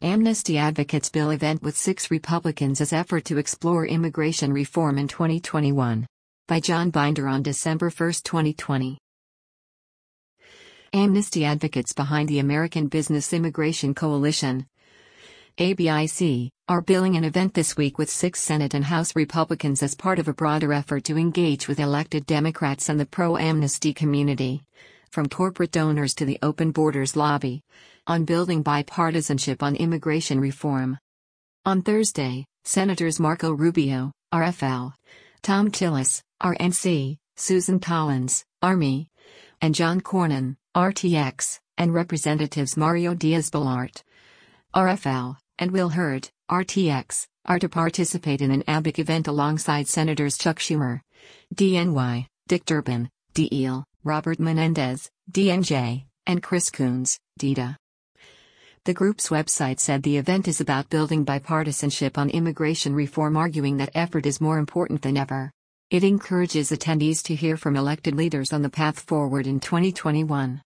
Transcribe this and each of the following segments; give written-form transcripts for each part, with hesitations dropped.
Amnesty Advocates Bill event with 6 Republicans as effort to explore immigration reform in 2021. By John Binder on December 1, 2020. Amnesty advocates behind the American Business Immigration Coalition, ABIC, are billing an event this week with 6 Senate and House Republicans as part of a broader effort to engage with elected Democrats and the pro-amnesty community, from corporate donors to the Open Borders lobby, on building bipartisanship on immigration reform. On Thursday, Senators Marco Rubio, RFL, Thom Tillis, RNC, Susan Collins, ARMY, and John Cornyn, RTX, and Representatives Mario Diaz-Balart, RFL, and Will Hurd, RTX, are to participate in an ABIC event alongside Senators Chuck Schumer, DNY, Dick Durbin, DEL, Robert Menendez, DNJ, and Chris Coons, DITA. The group's website said the event is about building bipartisanship on immigration reform, arguing that effort is more important than ever. It encourages attendees to hear from elected leaders on the path forward in 2021.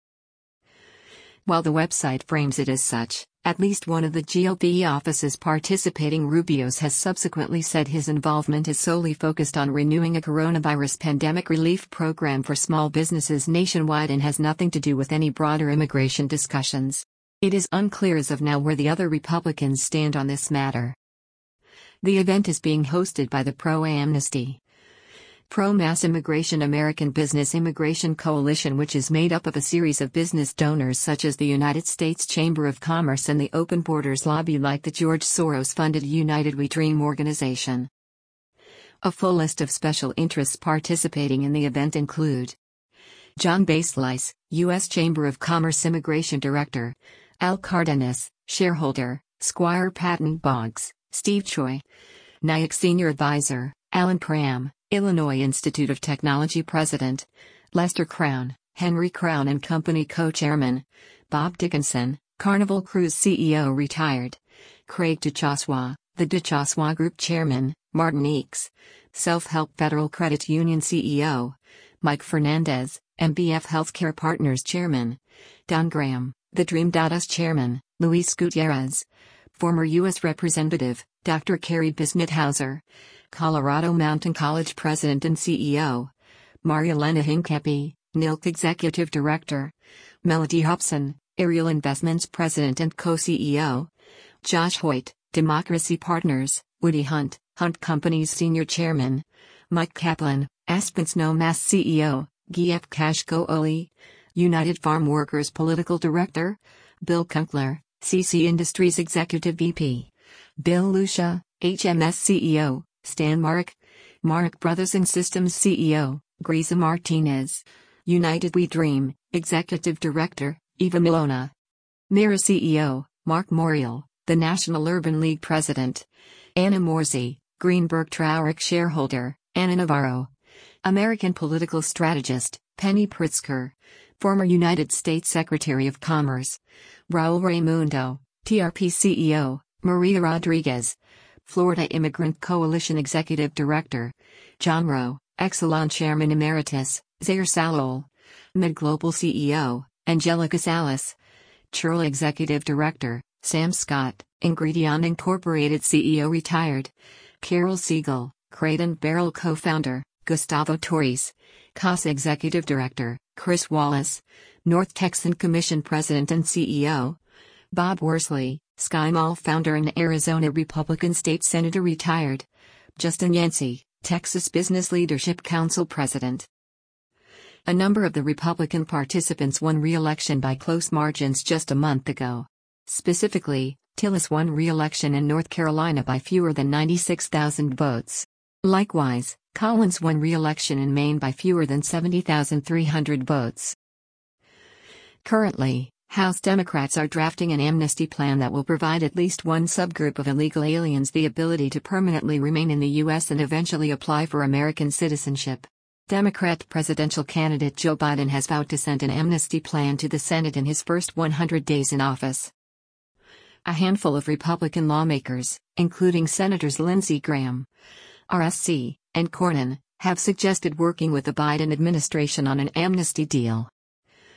While the website frames it as such, at least one of the GOP offices participating, Rubio's, has subsequently said his involvement is solely focused on renewing a coronavirus pandemic relief program for small businesses nationwide and has nothing to do with any broader immigration discussions. It is unclear as of now where the other Republicans stand on this matter. The event is being hosted by the pro-amnesty, pro-mass immigration American Business Immigration Coalition, which is made up of a series of business donors such as the United States Chamber of Commerce and the Open Borders lobby, like the George Soros-funded United We Dream organization. A full list of special interests participating in the event include John Baisleis, U.S. Chamber of Commerce Immigration Director, Al Cardenas, shareholder, Squire Patton Boggs, Steve Choi, NIAC Senior Advisor, Alan Pram, Illinois Institute of Technology President, Lester Crown, Henry Crown and Company Co-Chairman, Bob Dickinson, Carnival Cruise CEO retired, Craig Duchossois, the Duchossois Group Chairman, Martin Eakes, Self-Help Federal Credit Union CEO, Mike Fernandez, MBF Healthcare Partners Chairman, Don Graham, the Dream Dados Chairman, Luis Gutierrez, former U.S. Representative, Dr. Carrie Bismuth-Hauser, Colorado Mountain College President and CEO, Marielena Hincapie, NILC Executive Director, Melody Hobson, Ariel Investments President and Co-CEO, Josh Hoyt, Democracy Partners, Woody Hunt, Hunt Companies Senior Chairman, Mike Kaplan, Aspen Snowmass CEO, G.F. Kashko-Oli, United Farm Workers Political Director, Bill Kunkler, CC Industries Executive VP, Bill Lucia, HMS CEO, Stan Marek, Marek Brothers and Systems CEO, Grisa Martinez, United We Dream, Executive Director, Eva Milona, Mira CEO, Mark Morial, the National Urban League President, Anna Morsey, Greenberg Traurig shareholder, Anna Navarro, American political strategist, Penny Pritzker, former United States Secretary of Commerce, Raul Raimundo, TRP CEO, Maria Rodriguez, Florida Immigrant Coalition Executive Director, John Rowe, Exelon Chairman Emeritus, Zaire Salol, MidGlobal CEO, Angelica Salas, Churl Executive Director, Sam Scott, Ingredion Incorporated CEO retired, Carol Siegel, Creighton Barrel Co-Founder, Gustavo Torres, CASA Executive Director, Chris Wallace, North Texan Commission President and CEO, Bob Worsley, SkyMall Founder and Arizona Republican State Senator retired, Justin Yancey, Texas Business Leadership Council President. A number of the Republican participants won re-election by close margins just a month ago. Specifically, Tillis won re-election in North Carolina by fewer than 96,000 votes. Likewise, Collins won re-election in Maine by fewer than 70,300 votes. Currently, House Democrats are drafting an amnesty plan that will provide at least one subgroup of illegal aliens the ability to permanently remain in the U.S. and eventually apply for American citizenship. Democrat presidential candidate Joe Biden has vowed to send an amnesty plan to the Senate in his first 100 days in office. A handful of Republican lawmakers, including Senators Lindsey Graham, RSC, and Cornyn, have suggested working with the Biden administration on an amnesty deal.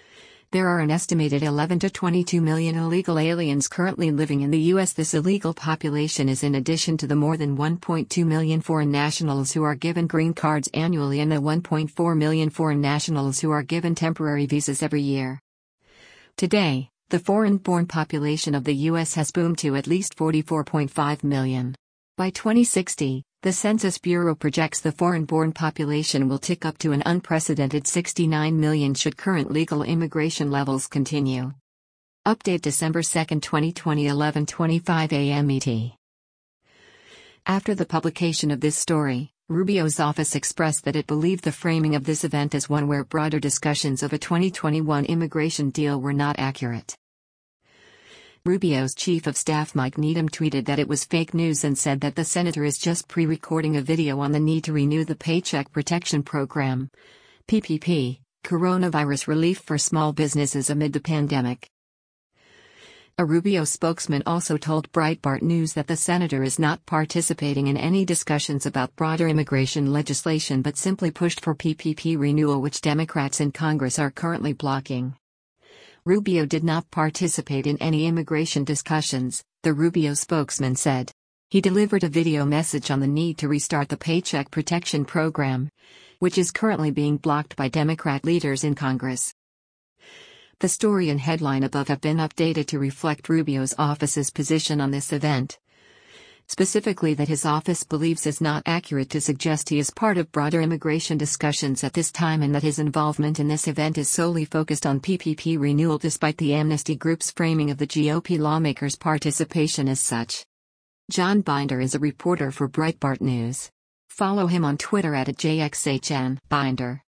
There are an estimated 11 to 22 million illegal aliens currently living in the U.S. This illegal population is in addition to the more than 1.2 million foreign nationals who are given green cards annually and the 1.4 million foreign nationals who are given temporary visas every year. Today, the foreign-born population of the U.S. has boomed to at least 44.5 million. By 2060, the Census Bureau projects the foreign-born population will tick up to an unprecedented 69 million should current legal immigration levels continue. Update December 2, 2020, 11:25 a.m. ET. After the publication of this story, Rubio's office expressed that it believed the framing of this event as one where broader discussions of a 2021 immigration deal were not accurate. Rubio's chief of staff Mike Needham tweeted that it was fake news and said that the senator is just pre-recording a video on the need to renew the Paycheck Protection Program, PPP, coronavirus relief for small businesses amid the pandemic. A Rubio spokesman also told Breitbart News that the senator is not participating in any discussions about broader immigration legislation but simply pushed for PPP renewal, which Democrats in Congress are currently blocking. Rubio did not participate in any immigration discussions, the Rubio spokesman said. He delivered a video message on the need to restart the Paycheck Protection Program, which is currently being blocked by Democrat leaders in Congress. The story and headline above have been updated to reflect Rubio's office's position on this event. Specifically, that his office believes is not accurate to suggest he is part of broader immigration discussions at this time, and that his involvement in this event is solely focused on PPP renewal despite the amnesty group's framing of the GOP lawmakers' participation as such. John Binder is a reporter for Breitbart News. Follow him on Twitter @JXHN Binder.